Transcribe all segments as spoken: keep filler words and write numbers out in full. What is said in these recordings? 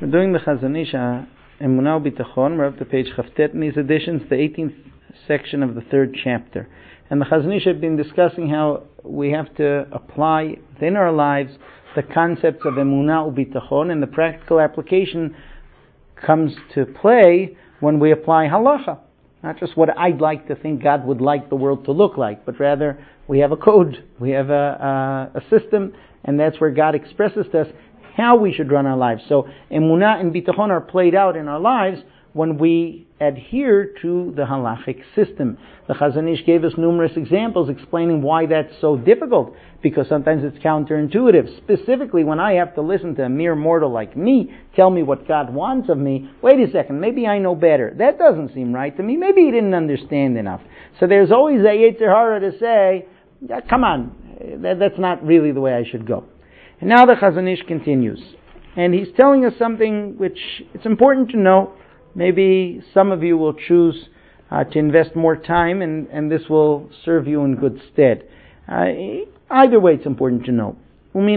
We're doing the Chazon Ish Emunah U'Bitachon. We're up to page Chavtet in these editions, the eighteenth section of the third chapter. And the Chazon Ish have been discussing how we have to apply within our lives the concepts of Emunah U'Bitachon, and the practical application comes to play when we apply halacha. Not just what I'd like to think God would like the world to look like, but rather we have a code, we have a, a, a system, and that's where God expresses to us how we should run our lives. So emunah and bitachon are played out in our lives when we adhere to the halachic system. The Chazon Ish gave us numerous examples explaining why that's so difficult, because sometimes it's counterintuitive. Specifically, when I have to listen to a mere mortal like me tell me what God wants of me, wait a second, maybe I know better. That doesn't seem right to me. Maybe he didn't understand enough. So there's always a Yetzer Hara to say, yeah, come on, that, that's not really the way I should go. And now the Chazon Ish continues. And he's telling us something which it's important to know. Maybe some of you will choose uh, to invest more time, and, and this will serve you in good stead. Uh, either way, it's important to know. He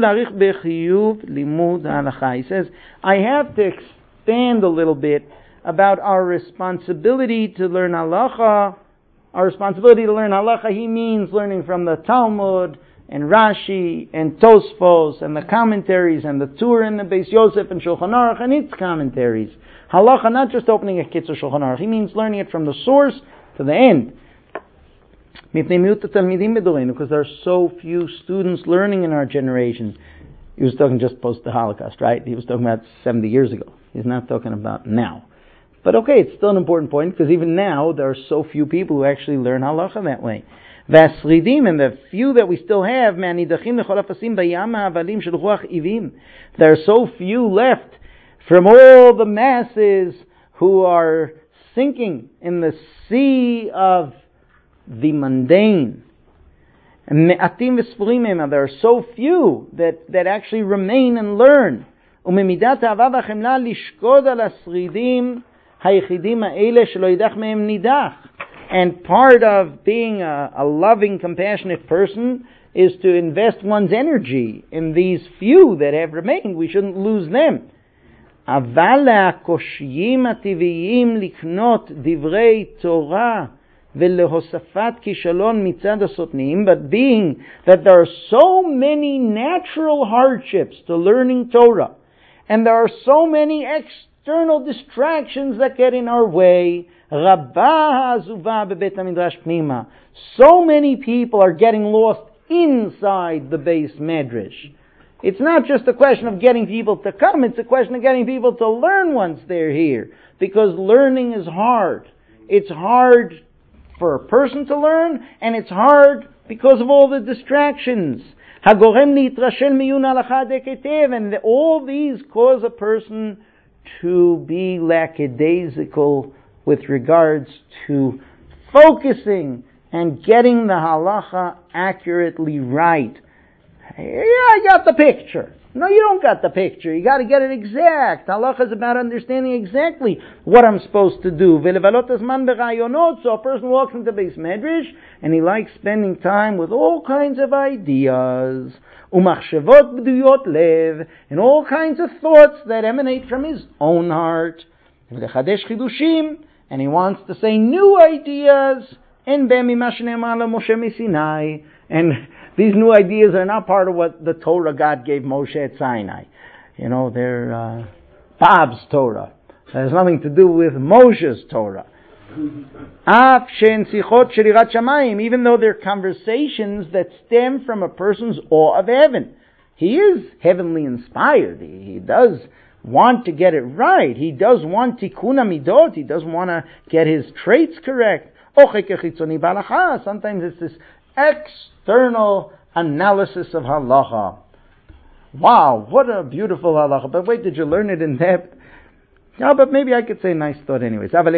says, I have to expand a little bit about our responsibility to learn halacha. Our responsibility to learn halacha, he means learning from the Talmud, and Rashi, and Tosfos, and the commentaries, and the Tur, and the Beis Yosef, and Shulchan Aruch, and its commentaries. Halacha, not just opening a Kitzur Shulchan Aruch, he means learning it from the source to the end. Because there are so few students learning in our generation. He was talking just post the Holocaust, right? He was talking about seventy years ago. He's not talking about now. But okay, it's still an important point, because even now, there are so few people who actually learn halacha that way. Vasridim, and the few that we still have, there are so few left from all the masses who are sinking in the sea of the mundane. And there are so few that, that actually remain and learn. And part of being a, a loving, compassionate person is to invest one's energy in these few that have remained. We shouldn't lose them. But being that there are so many natural hardships to learning Torah, and there are so many external distractions that get in our way, so many people are getting lost inside the Beis Medrash. It's not just a question of getting people to come, it's a question of getting people to learn once they're here. Because learning is hard. It's hard for a person to learn, and it's hard because of all the distractions. And all these cause a person to be lackadaisical with regards to focusing and getting the halacha accurately right. Yeah, I got the picture. No, you don't got the picture. You got to get it exact. Halacha is about understanding exactly what I'm supposed to do. So a person walks into Beis Medrash and he likes spending time with all kinds of ideas, and all kinds of thoughts that emanate from his own heart. And he wants to say new ideas. And these new ideas are not part of what the Torah God gave Moshe at Sinai. You know, they're uh, Bob's Torah. It has nothing to do with Moshe's Torah. Even though they're conversations that stem from a person's awe of heaven. He is heavenly inspired. He, he does want to get it right. He does want tikkun midot. He does want to get his traits correct. Sometimes it's this external analysis of halacha. Wow, what a beautiful halacha. But wait, did you learn it in depth? Yeah, but maybe I could say a nice thought anyways. But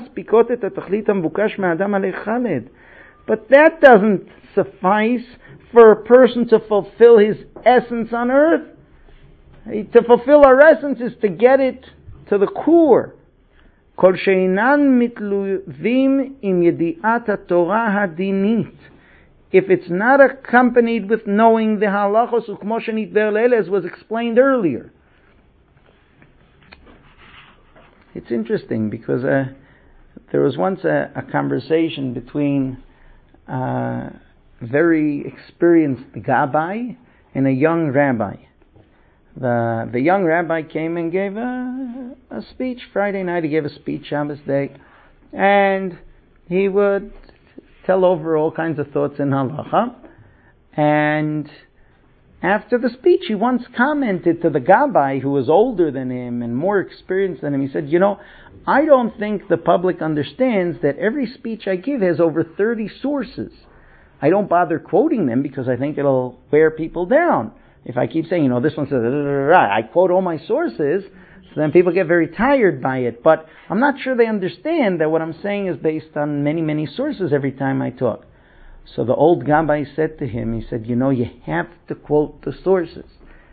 that doesn't suffice for a person to fulfill his essence on earth. To fulfill our essence is to get it to the core. Kol she'enan mitluvim im yedi'at haTorah hadinit. If it's not accompanied with knowing the halachos ukmo shenitber le'el, as was explained earlier. it's interesting because uh, there was once a, a conversation between a very experienced gabbai and a young rabbi. The the young rabbi came and gave a, a speech Friday night. He gave a speech Shabbos day, and he would tell over all kinds of thoughts in halacha. And after the speech, he once commented to the gabbai, who was older than him and more experienced than him. He said, "You know, I don't think the public understands that every speech I give has over thirty sources. I don't bother quoting them because I think it'll wear people down. If I keep saying, you know, this one says, I quote all my sources, so then people get very tired by it. But I'm not sure they understand that what I'm saying is based on many, many sources every time I talk." So the old gabbai said to him, he said, "You know, you have to quote the sources."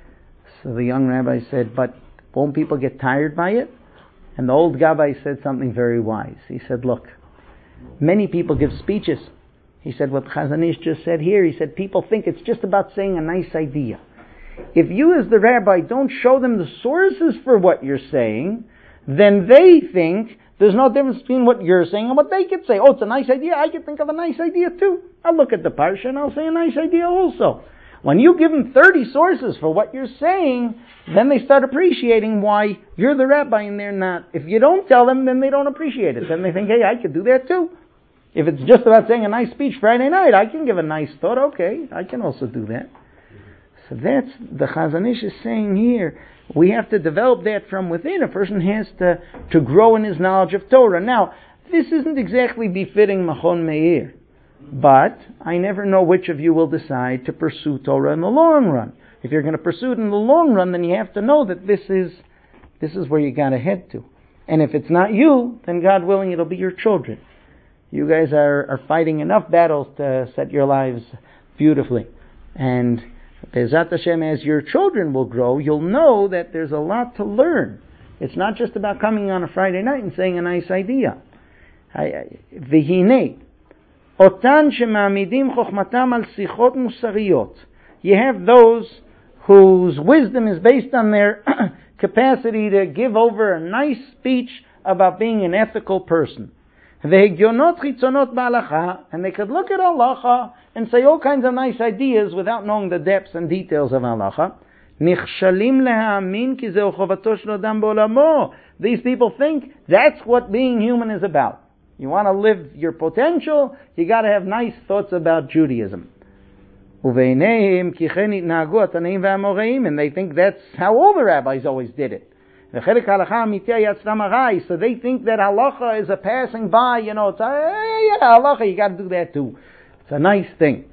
So the young rabbi said, "But won't people get tired by it?" And the old gabbai said something very wise. He said, "Look, many people give speeches." He said what Chazon Ish just said here. He said people think it's just about saying a nice idea. If you as the rabbi don't show them the sources for what you're saying, then they think there's no difference between what you're saying and what they could say. Oh, it's a nice idea. I could think of a nice idea too. I'll look at the parsha and I'll say a nice idea also. When you give them thirty sources for what you're saying, then they start appreciating why you're the rabbi and they're not. If you don't tell them, then they don't appreciate it. Then they think, hey, I could do that too. If it's just about saying a nice speech Friday night, I can give a nice thought. Okay, I can also do that. So that's the Chazon Ish is saying here. We have to develop that from within. A person has to, to grow in his knowledge of Torah. Now, this isn't exactly befitting Machon Meir, but I never know which of you will decide to pursue Torah in the long run. If you're going to pursue it in the long run, then you have to know that this is this is where you got to head to. And if it's not you, then God willing, it'll be your children. You guys are, are fighting enough battles to set your lives beautifully. And Be'ezrat Hashem, as your children will grow, you'll know that there's a lot to learn. It's not just about coming on a Friday night and saying a nice idea. V'hinei, otan shema'amidim chokhmatam al sichot musariyot. You have those whose wisdom is based on their capacity to give over a nice speech about being an ethical person. V'hegionot chitzonot ba'alacha, and they could look at halacha and say all kinds of nice ideas without knowing the depths and details of halacha. Nichshalim lehamin ki zeu chovato shel adam ba'olamo. These people think that's what being human is about. You want to live your potential, you got to have nice thoughts about Judaism. Uveineim ki chen itnagu ataneim ve'amoreim, and they think that's how all the rabbis always did it. So they think that halacha is a passing by, you know, it's a, yeah, halacha, you got to do that too. It's a nice thing.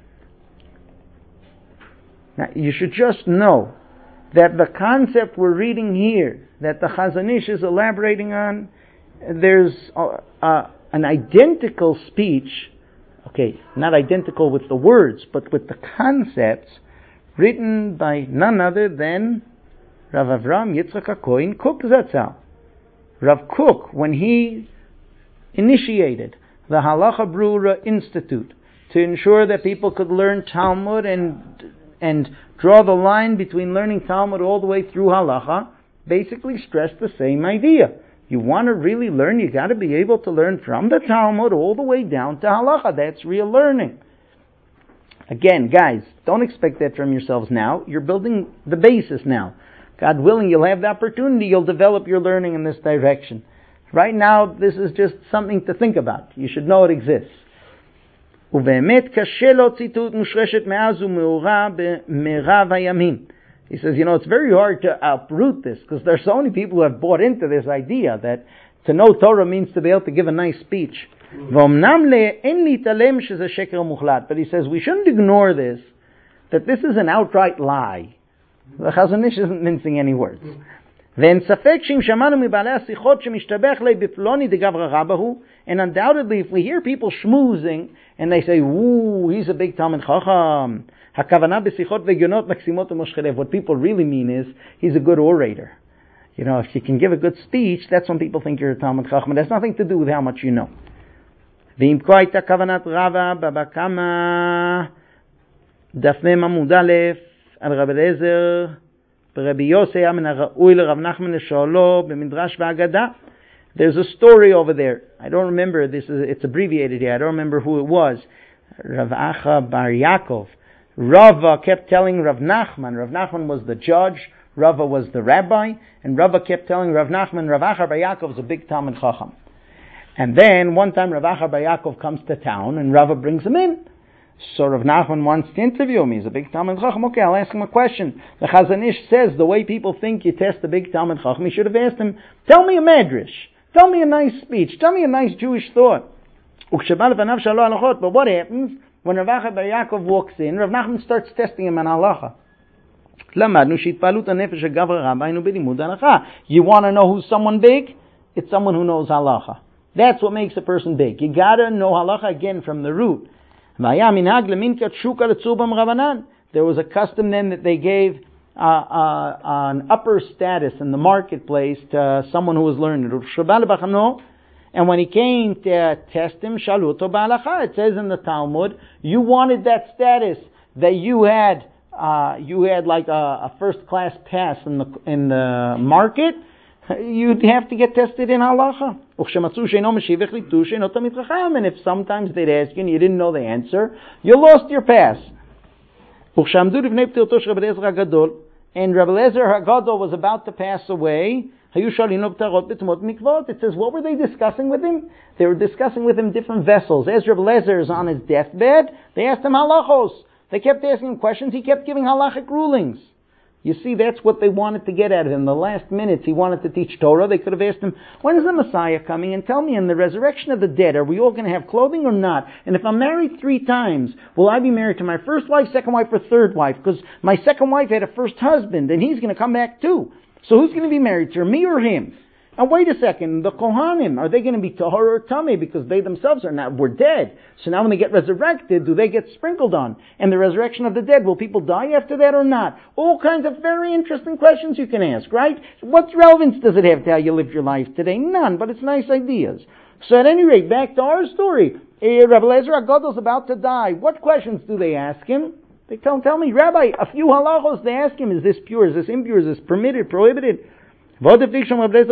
Now, you should just know that the concept we're reading here, that the Chazon Ish is elaborating on, there's uh, uh, an identical speech, okay, not identical with the words, but with the concepts, written by none other than Rav Avram Yitzchak HaKohen Kook Zatzal. Rav Kook, when he initiated the Halacha Brura Institute to ensure that people could learn Talmud and and draw the line between learning Talmud all the way through Halacha, basically stressed the same idea. You want to really learn, you got to be able to learn from the Talmud all the way down to Halacha. That's real learning. Again, guys, don't expect that from yourselves now. You're building the basis now. God willing, you'll have the opportunity, you'll develop your learning in this direction. Right now, this is just something to think about. You should know it exists. ובאמת קשה להוציא טעות מושרשת מאז ומאורה במרב הימים. He says, you know, it's very hard to uproot this, because there's so many people who have bought into this idea that to know Torah means to be able to give a nice speech. ואומנם אין להתעלם שזה שקר מוחלט. But he says, we shouldn't ignore this, that this is an outright lie. The Chazon Ish isn't mincing any words. ואין ספק שאם שמענו מבעלי השיחות שמשתבח לי בפלוני דגברא רבא הוא, and undoubtedly if we hear people schmoozing and they say, ooh, he's a big Talmid Chacham, הכוונה בשיחות והגיונות מקסימות ומושכי לב, what people really mean is, he's a good orator. You know, if you can give a good speech, that's when people think you're a Talmid Chacham. It has nothing to do with how much you know. ואם כה הייתה כוונת רבא בבא קמא דף מ עמוד א' על רבי אליעזר ברבי יוסי היה מן הראוי לרב נחמן לשאולו במדרש והגדה There's a story over there. I don't remember. This is it's abbreviated here. I don't remember who it was. Rav Acha Bar Yaakov. Rava kept telling Rav Nachman. Rav Nachman was the judge. Rava was the rabbi. And Rava kept telling Rav Nachman, Rav Acha Bar Yaakov is a big Talmid Chacham. And then one time Rav Acha Bar Yaakov comes to town and Rava brings him in. So Rav Nachman wants to interview him. He's a big Talmid Chacham. Okay, I'll ask him a question. The Chazon Ish says the way people think you test a big Talmid Chacham, he should have asked him, tell me a medrash. Tell me a nice speech. Tell me a nice Jewish thought. But what happens when Rav Acha Bar Yaakov walks in? Rav Nachman starts testing him on halacha. You want to know who's someone big? It's someone who knows halacha. That's what makes a person big. You gotta know halacha again from the root. There was a custom then that they gave uh, uh, an upper status in the marketplace to someone who was learned. And when he came to test him, shaluto ba'alacha, it says in the Talmud, you wanted that status that you had, uh, you had like a, a first class pass in the in the market. You'd have to get tested in halacha. And if sometimes they'd ask you and you didn't know the answer, you lost your pass. And Rabbi Eliezer Hagadol was about to pass away. It says, what were they discussing with him? They were discussing with him different vessels. As Rabbi Eliezer is on his deathbed, they asked him halachos. They kept asking him questions. He kept giving halachic rulings. You see, that's what they wanted to get out of him. The last minutes he wanted to teach Torah. They could have asked him, when is the Messiah coming? And tell me, in the resurrection of the dead, are we all going to have clothing or not? And if I'm married three times, will I be married to my first wife, second wife, or third wife? Because my second wife had a first husband, and he's going to come back too. So who's going to be married to her, me or him? And wait a second, the Kohanim, are they going to be Tahor or Tameh? Because they themselves are not, were dead. So now when they get resurrected, do they get sprinkled on? And the resurrection of the dead, will people die after that or not? All kinds of very interesting questions you can ask, right? What relevance does it have to how you live your life today? None, but it's nice ideas. So at any rate, back to our story. Uh, Rabbi Eliezer Hagadol is about to die. What questions do they ask him? They tell, tell me, Rabbi, a few halachos, they ask him, is this pure, is this impure, is this permitted, prohibited? And Rabbi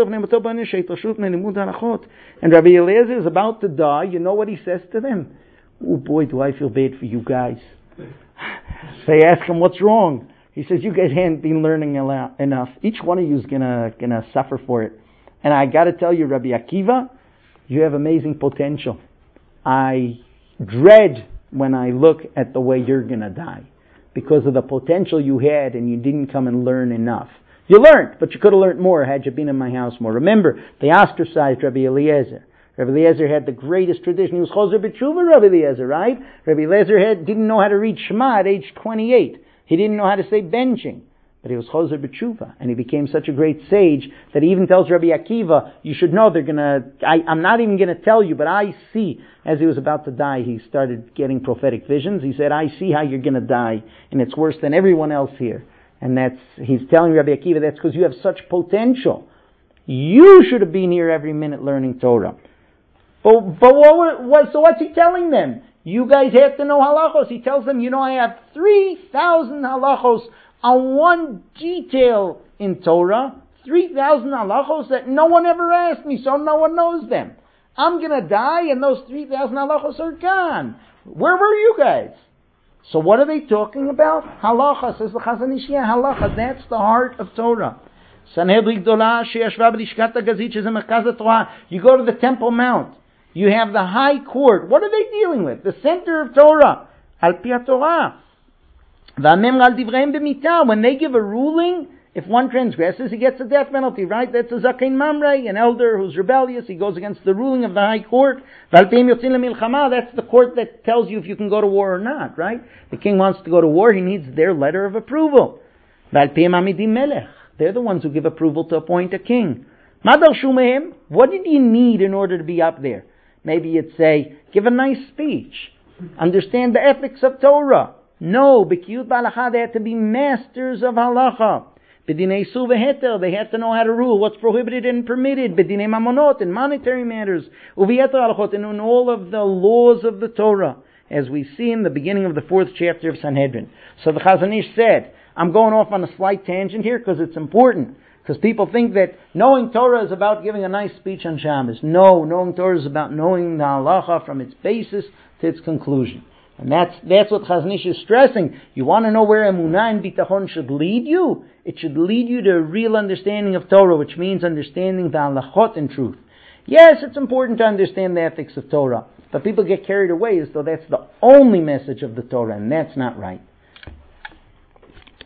Eliezer is about to die. You know what he says to them? Oh boy, do I feel bad for you guys. They ask him, what's wrong? He says, you guys haven't been learning enough. Each one of you is gonna, gonna suffer for it. And I gotta tell you, Rabbi Akiva, you have amazing potential. I dread when I look at the way you're gonna die, because of the potential you had and you didn't come and learn enough. You learned, but you could have learned more had you been in my house more. Remember, they ostracized Rabbi Eliezer. Rabbi Eliezer had the greatest tradition. He was Chozer B'Tshuva, Rabbi Eliezer, right? Rabbi Eliezer had, didn't know how to read Shema at age twenty-eight. He didn't know how to say benching. But he was Chozer B'Tshuva. And he became such a great sage that he even tells Rabbi Akiva, you should know they're gonna, I, I'm not even gonna tell you, but I see, as he was about to die, he started getting prophetic visions. He said, I see how you're gonna die, and it's worse than everyone else here. And that's, he's telling Rabbi Akiva, that's because you have such potential. You should have been here every minute learning Torah. But, but what, what, so what's he telling them? You guys have to know halachos. He tells them, you know, I have three thousand halachos on one detail in Torah. three thousand halachos that no one ever asked me, so no one knows them. I'm going to die and those three thousand halachos are gone. Where were you guys? So what are they talking about? Halacha, says the Chazon Ish. Yeah, halacha, that's the heart of Torah. You go to the Temple Mount. You have the High Court. What are they dealing with? The center of Torah. Al pi Torah. When they give a ruling, if one transgresses, he gets a death penalty, right? That's a Zakein Mamrei, an elder who's rebellious. He goes against the ruling of the High Court. That's the court that tells you if you can go to war or not, right? The king wants to go to war, he needs their letter of approval. They're the ones who give approval to appoint a king. What did you need in order to be up there? Maybe you'd say, give a nice speech. Understand the ethics of Torah. No, B'kiyut B'alacha, they had to be masters of halacha. B'dinei su v'heter, they had to know how to rule, what's prohibited and permitted. B'dinei mamonot, in monetary matters. U'v'yeter halachot, and in all of the laws of the Torah, as we see in the beginning of the fourth chapter of Sanhedrin. So the Chazon Ish said, I'm going off on a slight tangent here because it's important. Because people think that knowing Torah is about giving a nice speech on Shabbos. No, knowing Torah is about knowing the halacha from its basis to its conclusion. And that's that's what Chazon Ish is stressing. You want to know where emunah and bitachon should lead you? It should lead you to a real understanding of Torah, which means understanding the halachot in truth. Yes, it's important to understand the ethics of Torah, but people get carried away as though that's the only message of the Torah, and that's not right.